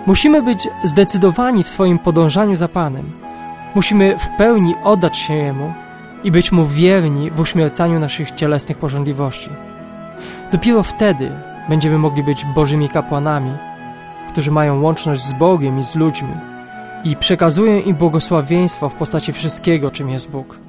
Musimy być zdecydowani w swoim podążaniu za Panem. Musimy w pełni oddać się Jemu i być Mu wierni w uśmiercaniu naszych cielesnych pożądliwości. Dopiero wtedy będziemy mogli być Bożymi kapłanami, którzy mają łączność z Bogiem i z ludźmi i przekazują im błogosławieństwo w postaci wszystkiego, czym jest Bóg.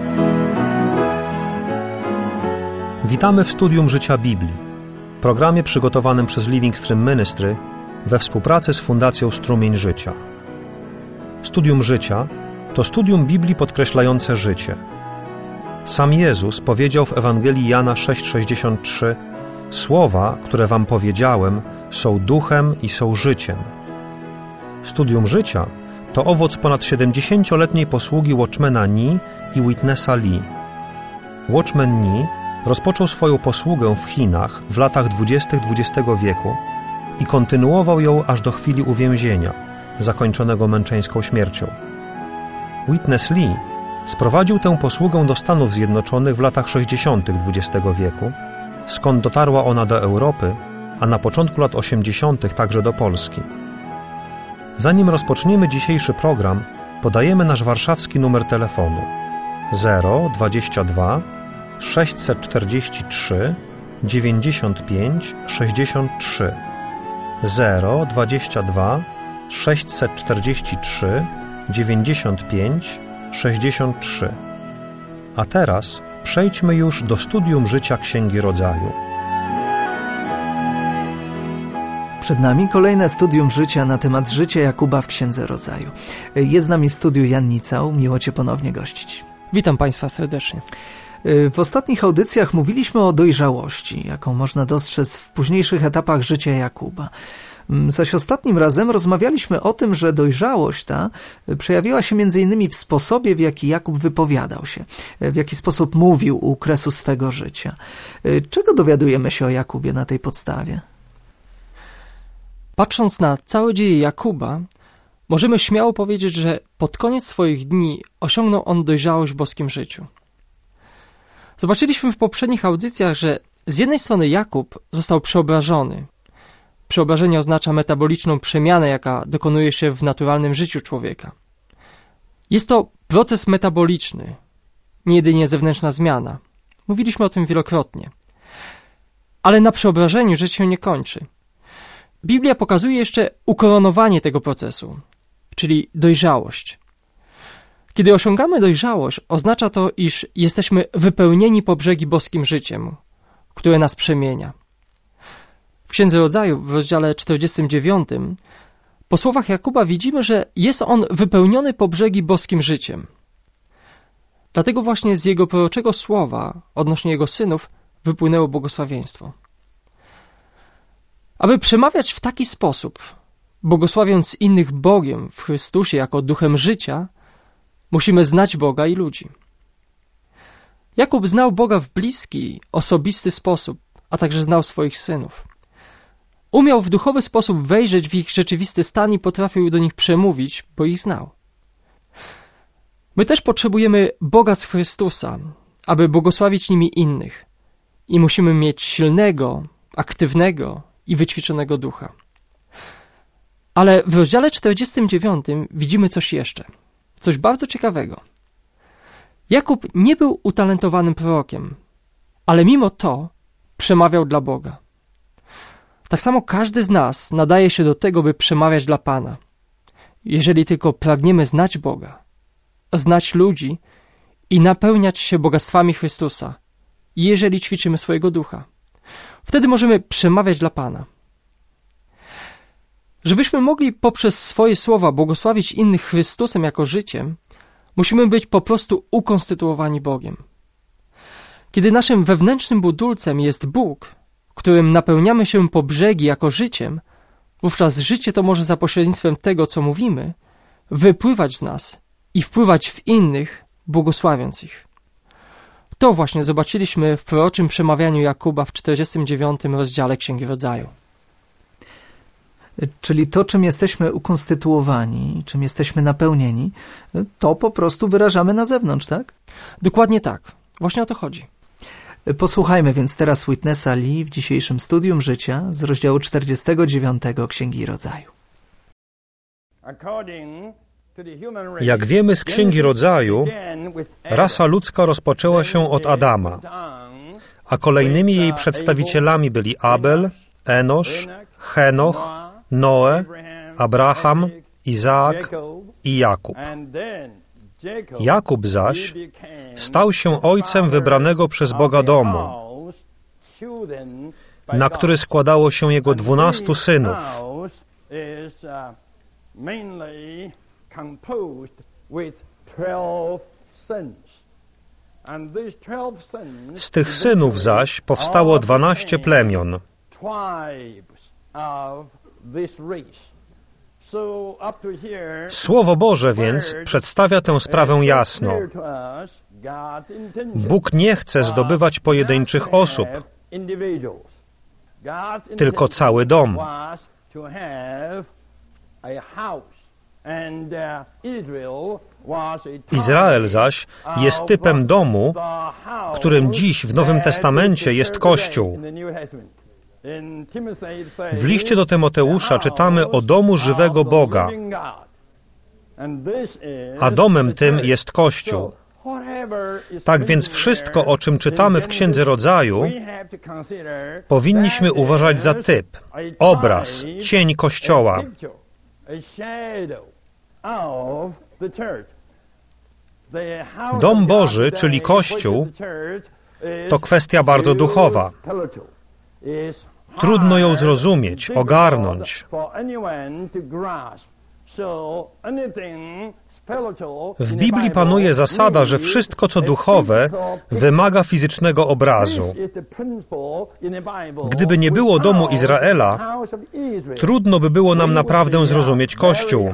Witamy w Studium Życia Biblii, programie przygotowanym przez Living Stream Ministry we współpracy z Fundacją Strumień Życia. Studium Życia to studium Biblii podkreślające życie. Sam Jezus powiedział w Ewangelii Jana 6,63: Słowa, które wam powiedziałem, są duchem i są życiem. Studium Życia to owoc ponad 70-letniej posługi Watchmana Nee i Witnessa Lee. Watchman Nee rozpoczął swoją posługę w Chinach w latach 20. XX wieku i kontynuował ją aż do chwili uwięzienia, zakończonego męczeńską śmiercią. Witness Lee sprowadził tę posługę do Stanów Zjednoczonych w latach 60. XX wieku, skąd dotarła ona do Europy, a na początku lat 80. także do Polski. Zanim rozpoczniemy dzisiejszy program, podajemy nasz warszawski numer telefonu 022 643 95 63 022 643 95 63. A teraz przejdźmy już do studium życia Księgi Rodzaju. Przed nami kolejne studium życia na temat życia Jakuba w Księdze Rodzaju. Jest z nami w studiu Jan Nicał. Miło Cię ponownie gościć. Witam Państwa serdecznie. W ostatnich audycjach mówiliśmy o dojrzałości, jaką można dostrzec w późniejszych etapach życia Jakuba. Zaś ostatnim razem rozmawialiśmy o tym, że dojrzałość ta przejawiła się m.in. w sposobie, w jaki Jakub wypowiadał się, w jaki sposób mówił u kresu swego życia. Czego dowiadujemy się o Jakubie na tej podstawie? Patrząc na całe dzieje Jakuba, możemy śmiało powiedzieć, że pod koniec swoich dni osiągnął on dojrzałość w boskim życiu. Zobaczyliśmy w poprzednich audycjach, że z jednej strony Jakub został przeobrażony. Przeobrażenie oznacza metaboliczną przemianę, jaka dokonuje się w naturalnym życiu człowieka. Jest to proces metaboliczny, nie jedynie zewnętrzna zmiana. Mówiliśmy o tym wielokrotnie. Ale na przeobrażeniu rzecz się nie kończy. Biblia pokazuje jeszcze ukoronowanie tego procesu, czyli dojrzałość. Kiedy osiągamy dojrzałość, oznacza to, iż jesteśmy wypełnieni po brzegi boskim życiem, które nas przemienia. W Księdze Rodzaju, w rozdziale 49, po słowach Jakuba widzimy, że jest on wypełniony po brzegi boskim życiem. Dlatego właśnie z jego proroczego słowa odnośnie jego synów wypłynęło błogosławieństwo. Aby przemawiać w taki sposób, błogosławiąc innych Bogiem w Chrystusie jako duchem życia, musimy znać Boga i ludzi. Jakub znał Boga w bliski, osobisty sposób, a także znał swoich synów. Umiał w duchowy sposób wejrzeć w ich rzeczywisty stan i potrafił do nich przemówić, bo ich znał. My też potrzebujemy bogactw Chrystusa, aby błogosławić nimi innych. I musimy mieć silnego, aktywnego i wyćwiczonego ducha. Ale w rozdziale 49 widzimy coś jeszcze. Coś bardzo ciekawego. Jakub nie był utalentowanym prorokiem, ale mimo to przemawiał dla Boga. Tak samo każdy z nas nadaje się do tego, by przemawiać dla Pana. Jeżeli tylko pragniemy znać Boga, znać ludzi i napełniać się bogactwami Chrystusa, i jeżeli ćwiczymy swojego ducha, wtedy możemy przemawiać dla Pana. Żebyśmy mogli poprzez swoje słowa błogosławić innych Chrystusem jako życiem, musimy być po prostu ukonstytuowani Bogiem. Kiedy naszym wewnętrznym budulcem jest Bóg, którym napełniamy się po brzegi jako życiem, wówczas życie to może za pośrednictwem tego, co mówimy, wypływać z nas i wpływać w innych, błogosławiąc ich. To właśnie zobaczyliśmy w proroczym przemawianiu Jakuba w 49 rozdziale Księgi Rodzaju. Czyli to, czym jesteśmy ukonstytuowani, czym jesteśmy napełnieni, to po prostu wyrażamy na zewnątrz, tak? Dokładnie tak. Właśnie o to chodzi. Posłuchajmy więc teraz Witnessa Lee w dzisiejszym studium życia z rozdziału 49 Księgi Rodzaju. Jak wiemy z Księgi Rodzaju, rasa ludzka rozpoczęła się od Adama, a kolejnymi jej przedstawicielami byli Abel, Enosz, Henoch, Noe, Abraham, Izaak i Jakub. Jakub zaś stał się ojcem wybranego przez Boga domu, na który składało się jego 12 synów. Z tych synów zaś powstało 12 plemion. Słowo Boże więc przedstawia tę sprawę jasno. Bóg nie chce zdobywać pojedynczych osób, tylko cały dom. Izrael zaś jest typem domu, którym dziś w Nowym Testamencie jest Kościół. W liście do Tymoteusza czytamy o domu żywego Boga, a domem tym jest Kościół. Tak więc wszystko, o czym czytamy w Księdze Rodzaju, powinniśmy uważać za typ, obraz, cień Kościoła. Dom Boży, czyli Kościół, to kwestia bardzo duchowa. Trudno ją zrozumieć, ogarnąć. W Biblii panuje zasada, że wszystko, co duchowe, wymaga fizycznego obrazu. Gdyby nie było domu Izraela, trudno by było nam naprawdę zrozumieć Kościół.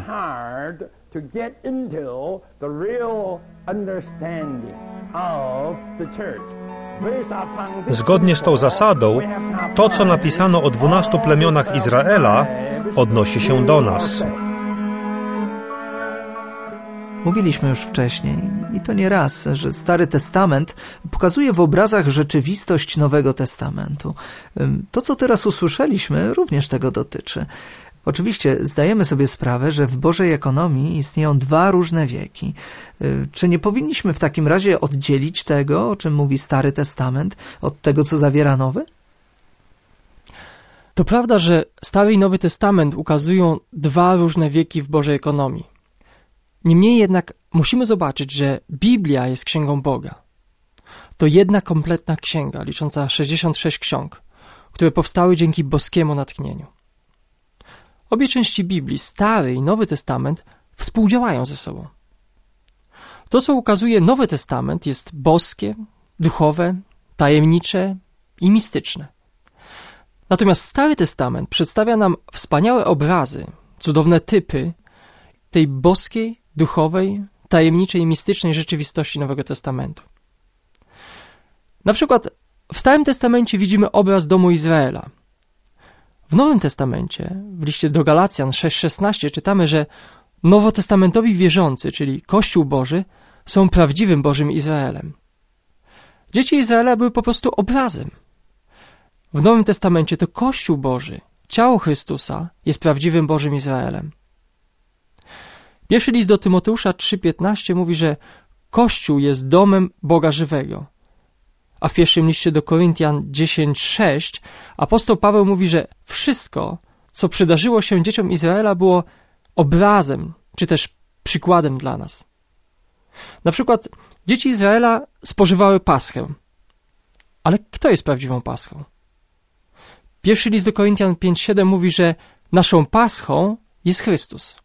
Zgodnie z tą zasadą, to, co napisano o 12 plemionach Izraela, odnosi się do nas. Mówiliśmy już wcześniej, i to nie raz, że Stary Testament pokazuje w obrazach rzeczywistość Nowego Testamentu. To, co teraz usłyszeliśmy, również tego dotyczy. Oczywiście zdajemy sobie sprawę, że w Bożej ekonomii istnieją dwa różne wieki. Czy nie powinniśmy w takim razie oddzielić tego, o czym mówi Stary Testament, od tego, co zawiera Nowy? To prawda, że Stary i Nowy Testament ukazują dwa różne wieki w Bożej ekonomii. Niemniej jednak musimy zobaczyć, że Biblia jest księgą Boga. To jedna kompletna księga, licząca 66 ksiąg, które powstały dzięki boskiemu natchnieniu. Obie części Biblii, Stary i Nowy Testament, współdziałają ze sobą. To, co ukazuje Nowy Testament, jest boskie, duchowe, tajemnicze i mistyczne. Natomiast Stary Testament przedstawia nam wspaniałe obrazy, cudowne typy tej boskiej, duchowej, tajemniczej i mistycznej rzeczywistości Nowego Testamentu. Na przykład w Starym Testamencie widzimy obraz domu Izraela. W Nowym Testamencie, w liście do Galacjan 6:16 czytamy, że nowotestamentowi wierzący, czyli Kościół Boży, są prawdziwym Bożym Izraelem. Dzieci Izraela były po prostu obrazem. W Nowym Testamencie to Kościół Boży, ciało Chrystusa, jest prawdziwym Bożym Izraelem. Pierwszy list do Tymoteusza 3:15 mówi, że Kościół jest domem Boga żywego. A w pierwszym liście do Koryntian 10:6 apostoł Paweł mówi, że wszystko, co przydarzyło się dzieciom Izraela, było obrazem, czy też przykładem dla nas. Na przykład dzieci Izraela spożywały paschę. Ale kto jest prawdziwą paschą? Pierwszy list do Koryntian 5:7 mówi, że naszą paschą jest Chrystus.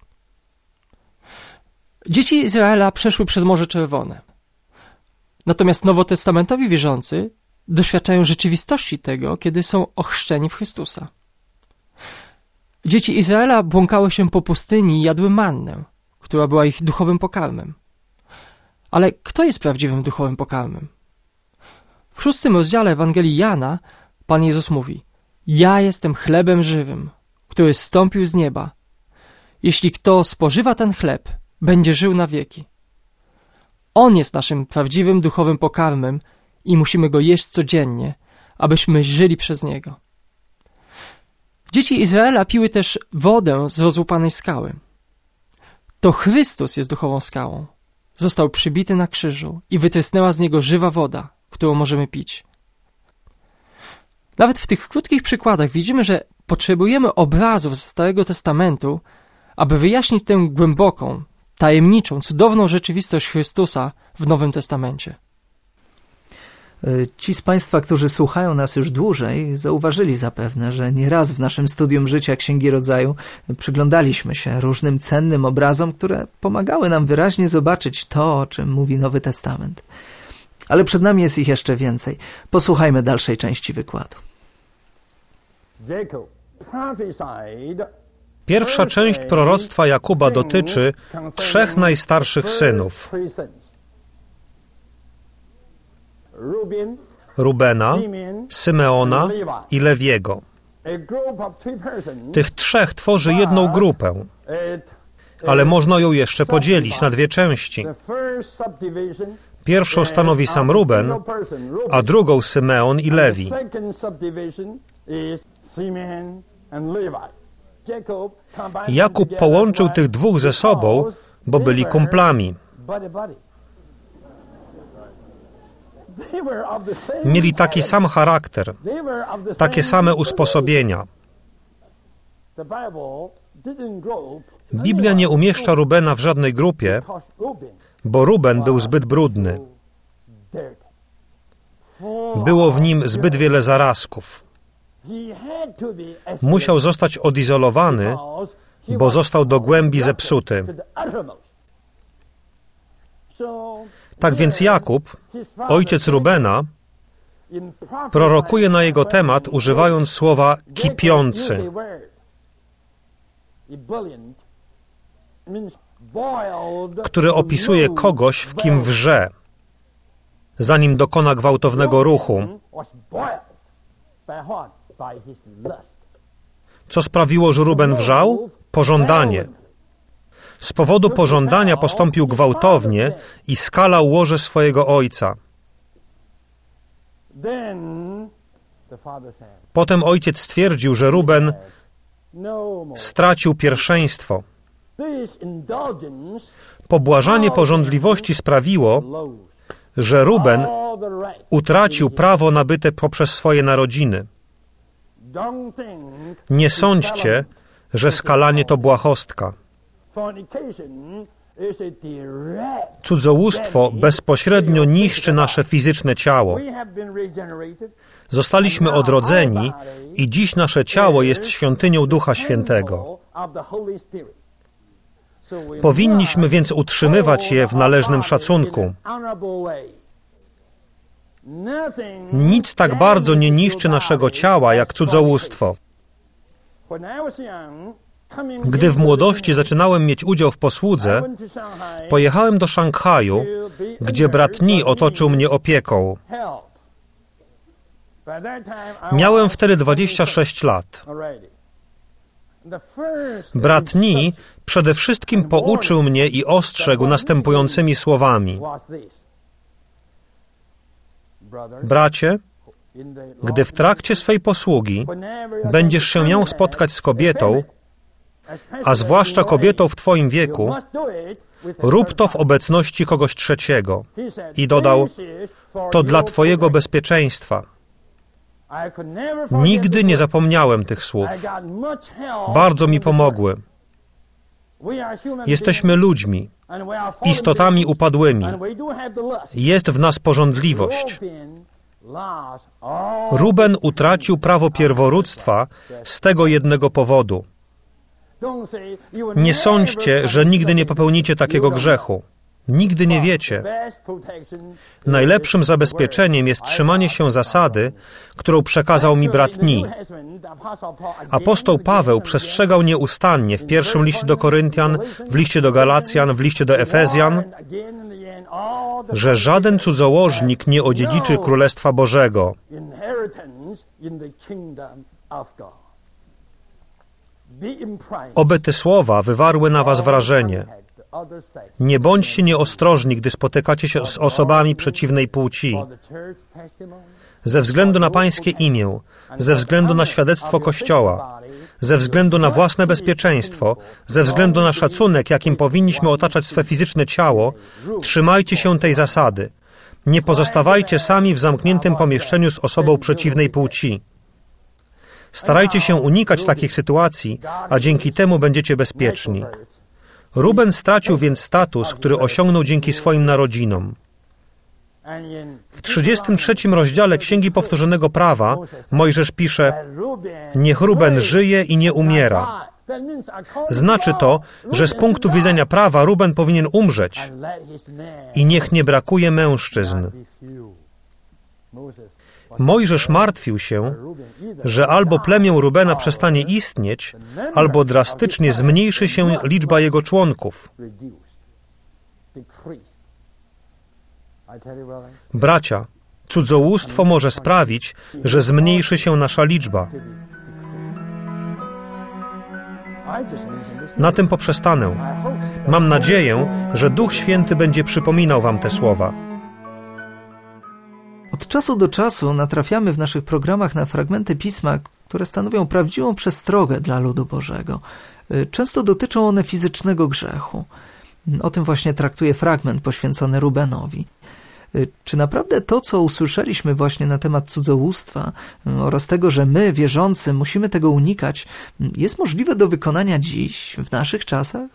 Dzieci Izraela przeszły przez Morze Czerwone. Natomiast nowotestamentowi wierzący doświadczają rzeczywistości tego, kiedy są ochrzczeni w Chrystusa. Dzieci Izraela błąkały się po pustyni i jadły mannę, która była ich duchowym pokarmem. Ale kto jest prawdziwym duchowym pokarmem? W 6 rozdziale Ewangelii Jana Pan Jezus mówi: ja jestem chlebem żywym, który zstąpił z nieba. Jeśli kto spożywa ten chleb, będzie żył na wieki. On jest naszym prawdziwym duchowym pokarmem i musimy go jeść codziennie, abyśmy żyli przez niego. Dzieci Izraela piły też wodę z rozłupanej skały. To Chrystus jest duchową skałą. Został przybity na krzyżu i wytrysnęła z niego żywa woda, którą możemy pić. Nawet w tych krótkich przykładach widzimy, że potrzebujemy obrazów ze Starego Testamentu, aby wyjaśnić tę głęboką, tajemniczą, cudowną rzeczywistość Chrystusa w Nowym Testamencie. Ci z Państwa, którzy słuchają nas już dłużej, zauważyli zapewne, że nieraz w naszym studium życia Księgi Rodzaju przyglądaliśmy się różnym cennym obrazom, które pomagały nam wyraźnie zobaczyć to, o czym mówi Nowy Testament. Ale przed nami jest ich jeszcze więcej. Posłuchajmy dalszej części wykładu. Pierwsza część proroctwa Jakuba dotyczy 3 najstarszych synów: Rubena, Symeona i Lewiego. Tych 3 tworzy jedną grupę, ale można ją jeszcze podzielić na 2 części. Pierwszą stanowi sam Ruben, a drugą Symeon i Lewi. Jakub połączył tych 2 ze sobą, bo byli kumplami. Mieli taki sam charakter, takie same usposobienia. Biblia nie umieszcza Rubena w żadnej grupie, bo Ruben był zbyt brudny. Było w nim zbyt wiele zarazków. Musiał zostać odizolowany, bo został do głębi zepsuty. Tak więc Jakub, ojciec Rubena, prorokuje na jego temat, używając słowa kipiący. Który opisuje kogoś, w kim wrze, zanim dokona gwałtownego ruchu. Co sprawiło, że Ruben wrzał? Pożądanie. Z powodu pożądania postąpił gwałtownie i skalał łoże swojego ojca. Potem ojciec stwierdził, że Ruben stracił pierwszeństwo. Pobłażanie pożądliwości sprawiło, że Ruben utracił prawo nabyte poprzez swoje narodziny. Nie sądźcie, że skalanie to błahostka. Cudzołóstwo bezpośrednio niszczy nasze fizyczne ciało. Zostaliśmy odrodzeni i dziś nasze ciało jest świątynią Ducha Świętego. Powinniśmy więc utrzymywać je w należnym szacunku. Nic tak bardzo nie niszczy naszego ciała, jak cudzołóstwo. Gdy w młodości zaczynałem mieć udział w posłudze, pojechałem do Szanghaju, gdzie brat Ni otoczył mnie opieką. Miałem wtedy 26 lat. Brat Ni przede wszystkim pouczył mnie i ostrzegł następującymi słowami. Bracie, gdy w trakcie swej posługi będziesz się miał spotkać z kobietą, a zwłaszcza kobietą w twoim wieku, rób to w obecności kogoś trzeciego. I dodał, to dla twojego bezpieczeństwa. Nigdy nie zapomniałem tych słów. Bardzo mi pomogły. Jesteśmy ludźmi, istotami upadłymi. Jest w nas pożądliwość. Ruben utracił prawo pierworództwa z tego jednego powodu. Nie sądźcie, że nigdy nie popełnicie takiego grzechu. Nigdy nie wiecie. Najlepszym zabezpieczeniem jest trzymanie się zasady, którą przekazał mi brat Ni. Apostoł Paweł przestrzegał nieustannie w pierwszym liście do Koryntian, w liście do Galacjan, w liście do Efezjan, że żaden cudzołożnik nie odziedziczy Królestwa Bożego. Oby te słowa wywarły na was wrażenie. Nie bądźcie nieostrożni, gdy spotykacie się z osobami przeciwnej płci. Ze względu na Pańskie imię, ze względu na świadectwo Kościoła, ze względu na własne bezpieczeństwo, ze względu na szacunek, jakim powinniśmy otaczać swe fizyczne ciało, trzymajcie się tej zasady. Nie pozostawajcie sami w zamkniętym pomieszczeniu z osobą przeciwnej płci. Starajcie się unikać takich sytuacji, a dzięki temu będziecie bezpieczni. Ruben stracił więc status, który osiągnął dzięki swoim narodzinom. W 33 rozdziale Księgi Powtórzonego Prawa Mojżesz pisze: niech Ruben żyje i nie umiera. Znaczy to, że z punktu widzenia prawa Ruben powinien umrzeć i niech nie brakuje mężczyzn. Mojżesz martwił się, że albo plemię Rubena przestanie istnieć, albo drastycznie zmniejszy się liczba jego członków. Bracia, cudzołóstwo może sprawić, że zmniejszy się nasza liczba. Na tym poprzestanę. Mam nadzieję, że Duch Święty będzie przypominał wam te słowa. Od czasu do czasu natrafiamy w naszych programach na fragmenty Pisma, które stanowią prawdziwą przestrogę dla ludu Bożego. Często dotyczą one fizycznego grzechu. O tym właśnie traktuje fragment poświęcony Rubenowi. Czy naprawdę to, co usłyszeliśmy właśnie na temat cudzołóstwa oraz tego, że my, wierzący, musimy tego unikać, jest możliwe do wykonania dziś, w naszych czasach?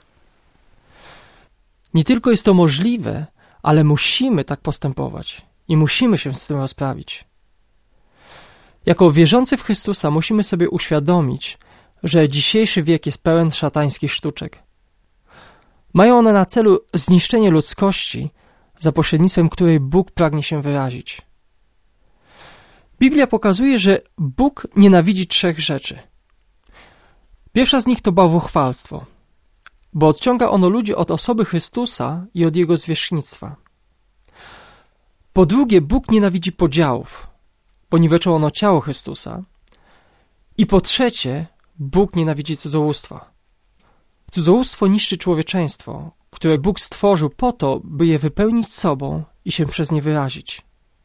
Nie tylko jest to możliwe, ale musimy tak postępować i musimy się z tym rozprawić. Jako wierzący w Chrystusa musimy sobie uświadomić, że dzisiejszy wiek jest pełen szatańskich sztuczek. Mają one na celu zniszczenie ludzkości, za pośrednictwem której Bóg pragnie się wyrazić. Biblia pokazuje, że Bóg nienawidzi 3 rzeczy. Pierwsza z nich to bałwochwalstwo, bo odciąga ono ludzi od osoby Chrystusa i od Jego zwierzchnictwa. Po drugie, Bóg nienawidzi podziałów, bo niweczy ono ciało Chrystusa. I po trzecie, Bóg nienawidzi cudzołóstwa. Cudzołóstwo niszczy człowieczeństwo, które Bóg stworzył po to, by je wypełnić sobą i się przez nie wyrazić.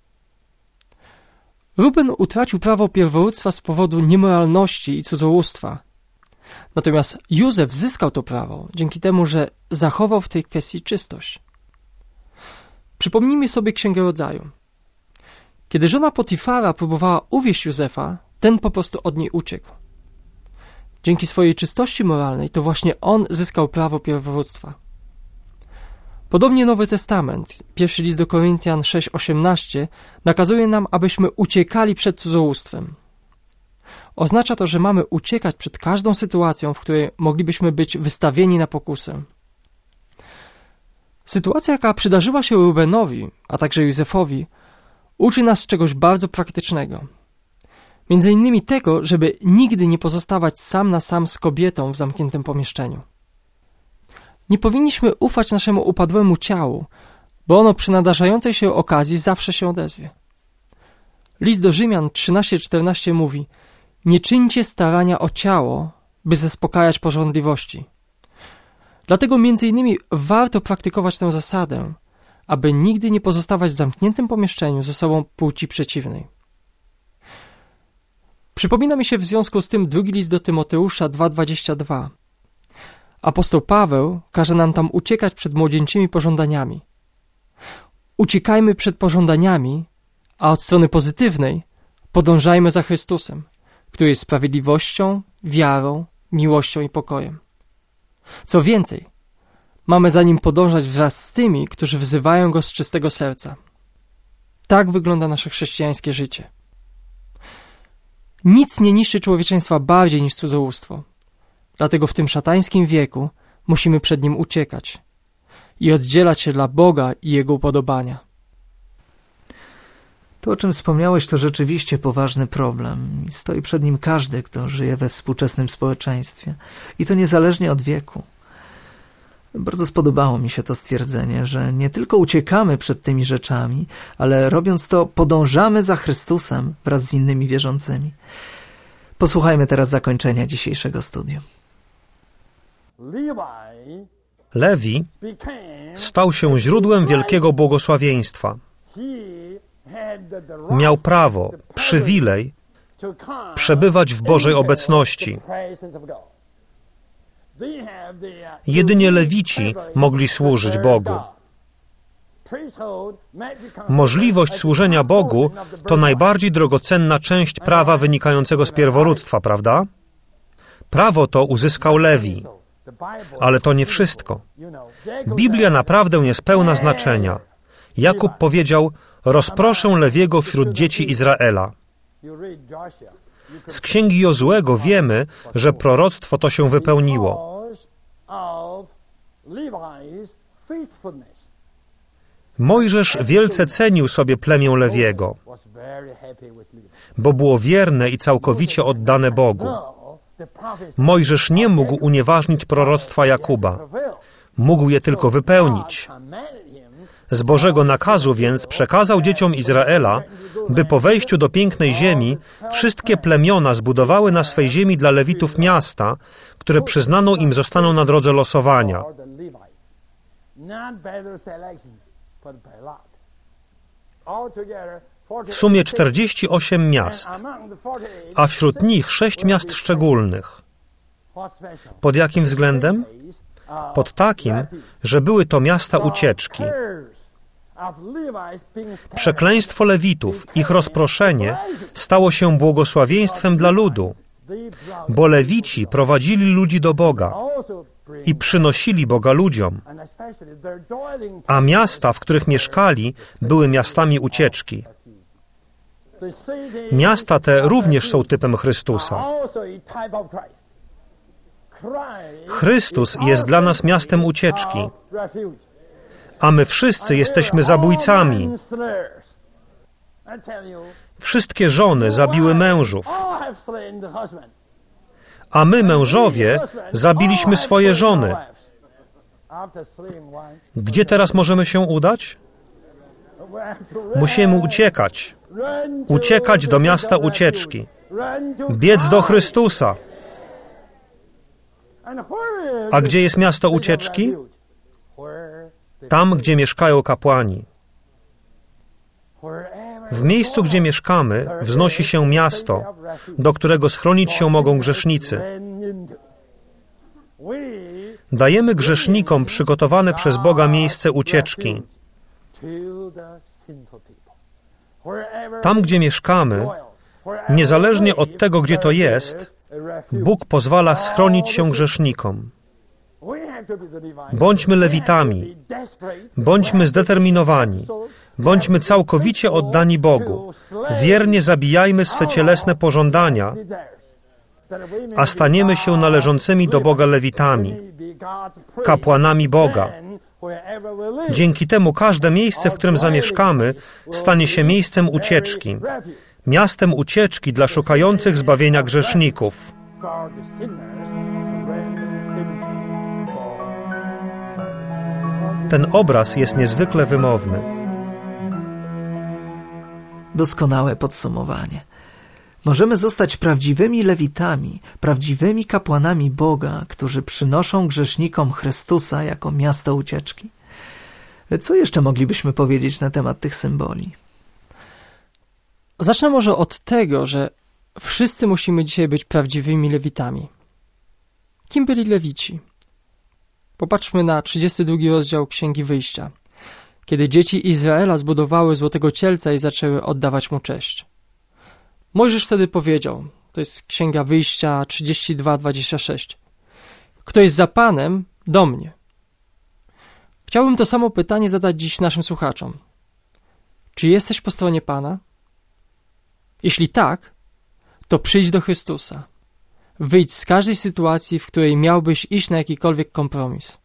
Ruben utracił prawo pierworództwa z powodu niemoralności i cudzołóstwa. Natomiast Józef zyskał to prawo dzięki temu, że zachował w tej kwestii czystość. Przypomnijmy sobie Księgę Rodzaju. Kiedy żona Potifara próbowała uwieść Józefa, ten po prostu od niej uciekł. Dzięki swojej czystości moralnej to właśnie on zyskał prawo pierworództwa. Podobnie Nowy Testament, pierwszy list do Koryntian 6:18 nakazuje nam, abyśmy uciekali przed cudzołóstwem. Oznacza to, że mamy uciekać przed każdą sytuacją, w której moglibyśmy być wystawieni na pokusę. Sytuacja, jaka przydarzyła się Rubenowi, a także Józefowi, uczy nas czegoś bardzo praktycznego. Między innymi tego, żeby nigdy nie pozostawać sam na sam z kobietą w zamkniętym pomieszczeniu. Nie powinniśmy ufać naszemu upadłemu ciału, bo ono przy nadarzającej się okazji zawsze się odezwie. List do Rzymian 13:14 mówi: nie czyńcie starania o ciało, by zaspokajać pożądliwości. Dlatego między innymi warto praktykować tę zasadę, aby nigdy nie pozostawać w zamkniętym pomieszczeniu z osobą płci przeciwnej. Przypomina mi się w związku z tym drugi list do Tymoteusza 2:22. Apostoł Paweł każe nam tam uciekać przed młodzieńczymi pożądaniami. Uciekajmy przed pożądaniami, a od strony pozytywnej podążajmy za Chrystusem, który jest sprawiedliwością, wiarą, miłością i pokojem. Co więcej, mamy za Nim podążać wraz z tymi, którzy wzywają Go z czystego serca. Tak wygląda nasze chrześcijańskie życie. Nic nie niszczy człowieczeństwa bardziej niż cudzołóstwo. Dlatego w tym szatańskim wieku musimy przed nim uciekać i oddzielać się dla Boga i Jego upodobania. To, o czym wspomniałeś, to rzeczywiście poważny problem i stoi przed nim każdy, kto żyje we współczesnym społeczeństwie. I to niezależnie od wieku. Bardzo spodobało mi się to stwierdzenie, że nie tylko uciekamy przed tymi rzeczami, ale robiąc to podążamy za Chrystusem wraz z innymi wierzącymi. Posłuchajmy teraz zakończenia dzisiejszego studium. Lewi stał się źródłem wielkiego błogosławieństwa. Miał prawo, przywilej przebywać w Bożej obecności. Jedynie Lewici mogli służyć Bogu. Możliwość służenia Bogu to najbardziej drogocenna część prawa wynikającego z pierworództwa, prawda? Prawo to uzyskał Lewi, ale to nie wszystko. Biblia naprawdę jest pełna znaczenia. Jakub powiedział: rozproszę Lewiego wśród dzieci Izraela. Z księgi Jozuego wiemy, że proroctwo to się wypełniło. Mojżesz wielce cenił sobie plemię Lewiego, bo było wierne i całkowicie oddane Bogu. Mojżesz nie mógł unieważnić proroctwa Jakuba. Mógł je tylko wypełnić. Z Bożego nakazu więc przekazał dzieciom Izraela, by po wejściu do pięknej ziemi wszystkie plemiona zbudowały na swej ziemi dla Lewitów miasta, które przyznano im zostaną na drodze losowania. W sumie 48 miast, a wśród nich 6 miast szczególnych. Pod jakim względem? Pod takim, że były to miasta ucieczki. Przekleństwo Lewitów, ich rozproszenie, stało się błogosławieństwem dla ludu, bo Lewici prowadzili ludzi do Boga i przynosili Boga ludziom, a miasta, w których mieszkali, były miastami ucieczki. Miasta te również są typem Chrystusa. Chrystus jest dla nas miastem ucieczki, a my wszyscy jesteśmy zabójcami. Wszystkie żony zabiły mężów, a my, mężowie, zabiliśmy swoje żony. Gdzie teraz możemy się udać? Musimy uciekać. Uciekać do miasta ucieczki. Biec do Chrystusa. A gdzie jest miasto ucieczki? Tam, gdzie mieszkają kapłani. W miejscu, gdzie mieszkamy, wznosi się miasto, do którego schronić się mogą grzesznicy. Dajemy grzesznikom przygotowane przez Boga miejsce ucieczki. Tam, gdzie mieszkamy, niezależnie od tego, gdzie to jest, Bóg pozwala schronić się grzesznikom. Bądźmy Lewitami, bądźmy zdeterminowani, bądźmy całkowicie oddani Bogu, wiernie zabijajmy swe cielesne pożądania, a staniemy się należącymi do Boga Lewitami, kapłanami Boga. Dzięki temu każde miejsce, w którym zamieszkamy, stanie się miejscem ucieczki, miastem ucieczki dla szukających zbawienia grzeszników. Ten obraz jest niezwykle wymowny. Doskonałe podsumowanie. Możemy zostać prawdziwymi Lewitami, prawdziwymi kapłanami Boga, którzy przynoszą grzesznikom Chrystusa jako miasto ucieczki. Co jeszcze moglibyśmy powiedzieć na temat tych symboli? Zacznę może od tego, że wszyscy musimy dzisiaj być prawdziwymi Lewitami. Kim byli Lewici? Popatrzmy na 32 rozdział Księgi Wyjścia, kiedy dzieci Izraela zbudowały złotego cielca i zaczęły oddawać mu cześć. Mojżesz wtedy powiedział, to jest Księga Wyjścia 32:26, kto jest za Panem, do mnie. Chciałbym to samo pytanie zadać dziś naszym słuchaczom. Czy jesteś po stronie Pana? Jeśli tak, to przyjdź do Chrystusa. Wyjdź z każdej sytuacji, w której miałbyś iść na jakikolwiek kompromis.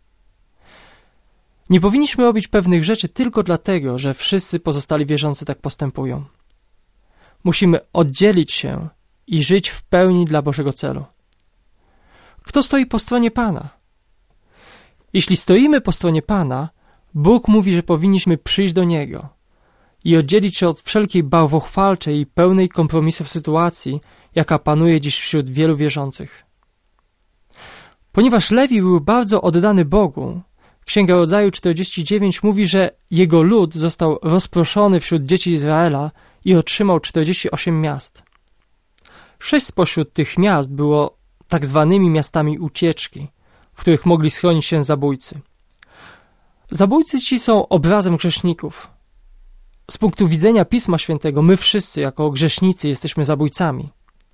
Nie powinniśmy robić pewnych rzeczy tylko dlatego, że wszyscy pozostali wierzący tak postępują. Musimy oddzielić się i żyć w pełni dla Bożego celu. Kto stoi po stronie Pana? Jeśli stoimy po stronie Pana, Bóg mówi, że powinniśmy przyjść do Niego i oddzielić się od wszelkiej bałwochwalczej i pełnej kompromisów sytuacji, jaka panuje dziś wśród wielu wierzących. Ponieważ Lewi był bardzo oddany Bogu, Księga Rodzaju 49 mówi, że jego lud został rozproszony wśród dzieci Izraela i otrzymał 48 miast. 6 spośród tych miast było tak zwanymi miastami ucieczki, w których mogli schronić się zabójcy. Zabójcy ci są obrazem grzeszników. Z punktu widzenia Pisma Świętego my wszyscy jako grzesznicy jesteśmy zabójcami.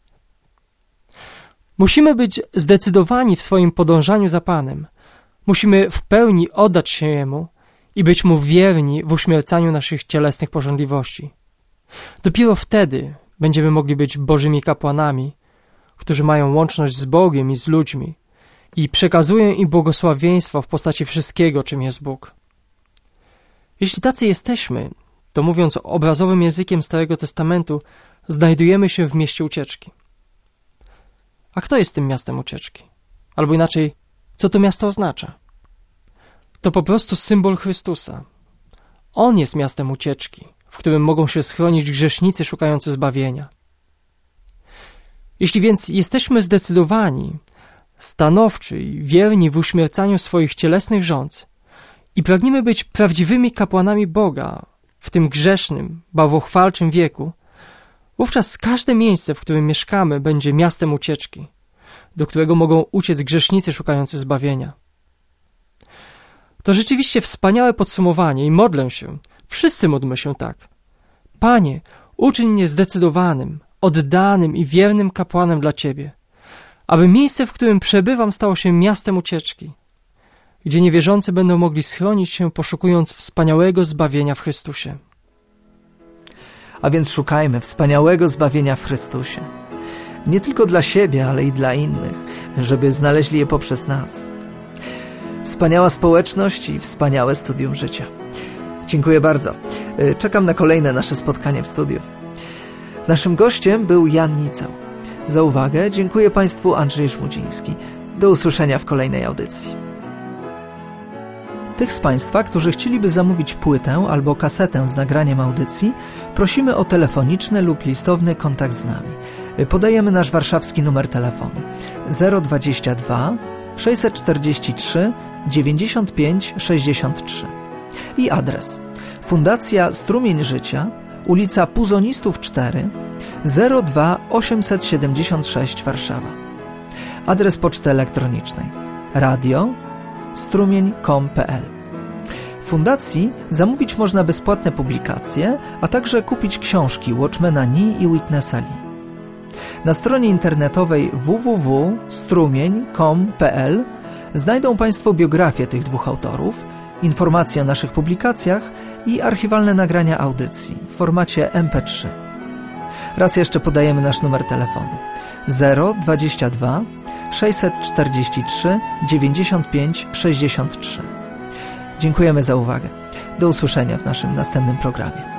Musimy być zdecydowani w swoim podążaniu za Panem. Musimy w pełni oddać się Jemu i być Mu wierni w uśmiercaniu naszych cielesnych pożądliwości. Dopiero wtedy będziemy mogli być Bożymi kapłanami, którzy mają łączność z Bogiem i z ludźmi i przekazują im błogosławieństwo w postaci wszystkiego, czym jest Bóg. Jeśli tacy jesteśmy, to mówiąc obrazowym językiem Starego Testamentu, znajdujemy się w mieście ucieczki. A kto jest tym miastem ucieczki? Albo inaczej, co to miasto oznacza? To po prostu symbol Chrystusa. On jest miastem ucieczki, w którym mogą się schronić grzesznicy szukający zbawienia. Jeśli więc jesteśmy zdecydowani, stanowczy i wierni w uśmiercaniu swoich cielesnych żądz i pragniemy być prawdziwymi kapłanami Boga w tym grzesznym, bałwochwalczym wieku, wówczas każde miejsce, w którym mieszkamy, będzie miastem ucieczki, do którego mogą uciec grzesznicy szukający zbawienia. To rzeczywiście wspaniałe podsumowanie i modlę się, wszyscy módlmy się tak. Panie, uczyń mnie zdecydowanym, oddanym i wiernym kapłanem dla Ciebie, aby miejsce, w którym przebywam, stało się miastem ucieczki, gdzie niewierzący będą mogli schronić się, poszukując wspaniałego zbawienia w Chrystusie. A więc szukajmy wspaniałego zbawienia w Chrystusie. Nie tylko dla siebie, ale i dla innych, żeby znaleźli je poprzez nas. Wspaniała społeczność i wspaniałe studium życia. Dziękuję bardzo. Czekam na kolejne nasze spotkanie w studiu. Naszym gościem był Jan Nicał. Za uwagę dziękuję Państwu, Andrzej Żmudziński. Do usłyszenia w kolejnej audycji. Tych z Państwa, którzy chcieliby zamówić płytę albo kasetę z nagraniem audycji, prosimy o telefoniczny lub listowny kontakt z nami. Podajemy nasz warszawski numer telefonu 022 643 95 63 i adres: Fundacja Strumień Życia, ulica Puzonistów 4, 02 876 Warszawa. Adres poczty elektronicznej radio@strumień.com.pl. W fundacji zamówić można bezpłatne publikacje, a także kupić książki Watchmana Nee i Witnessa Lee. Na stronie internetowej www.strumień.com.pl znajdą Państwo biografię tych dwóch autorów, informacje o naszych publikacjach i archiwalne nagrania audycji w formacie MP3. Raz jeszcze podajemy nasz numer telefonu 022 643 95 63. Dziękujemy za uwagę. Do usłyszenia w naszym następnym programie.